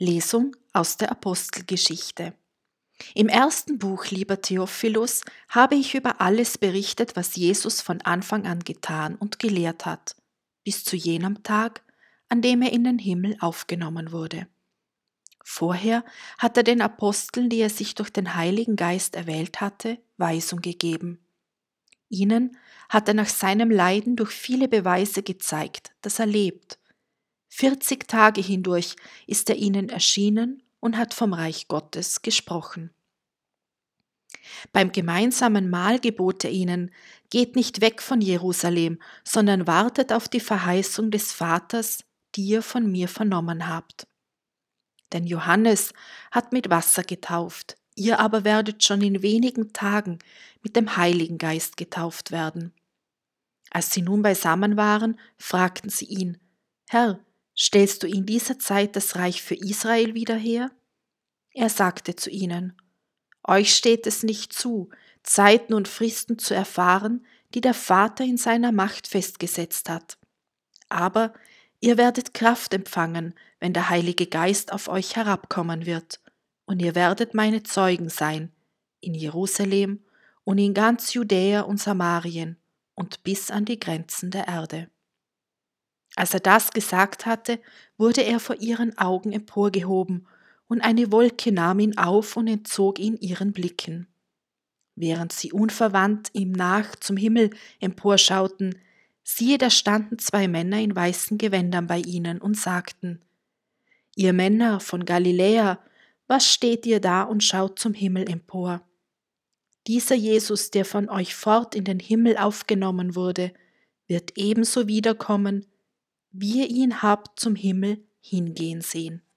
Lesung aus der Apostelgeschichte. Im ersten Buch, lieber Theophilus, habe ich über alles berichtet, was Jesus von Anfang an getan und gelehrt hat, bis zu jenem Tag, an dem er in den Himmel aufgenommen wurde. Vorher hat er den Aposteln, die er sich durch den Heiligen Geist erwählt hatte, Weisung gegeben. Ihnen hat er nach seinem Leiden durch viele Beweise gezeigt, dass er lebt. 40 Tage hindurch ist er ihnen erschienen und hat vom Reich Gottes gesprochen. Beim gemeinsamen Mahl gebot er ihnen: Geht nicht weg von Jerusalem, sondern wartet auf die Verheißung des Vaters, die ihr von mir vernommen habt. Denn Johannes hat mit Wasser getauft, ihr aber werdet schon in wenigen Tagen mit dem Heiligen Geist getauft werden. Als sie nun beisammen waren, fragten sie ihn: Herr, stellst du in dieser Zeit das Reich für Israel wieder her? Er sagte zu ihnen: Euch steht es nicht zu, Zeiten und Fristen zu erfahren, die der Vater in seiner Macht festgesetzt hat. Aber ihr werdet Kraft empfangen, wenn der Heilige Geist auf euch herabkommen wird, und ihr werdet meine Zeugen sein, in Jerusalem und in ganz Judäa und Samarien und bis an die Grenzen der Erde. Als er das gesagt hatte, wurde er vor ihren Augen emporgehoben, und eine Wolke nahm ihn auf und entzog ihn ihren Blicken. Während sie unverwandt ihm nach zum Himmel emporschauten, siehe, da standen 2 Männer in weißen Gewändern bei ihnen und sagten: Ihr Männer von Galiläa, was steht ihr da und schaut zum Himmel empor? Dieser Jesus, der von euch fort in den Himmel aufgenommen wurde, wird ebenso wiederkommen, wie ihr ihn habt zum Himmel hingehen sehen.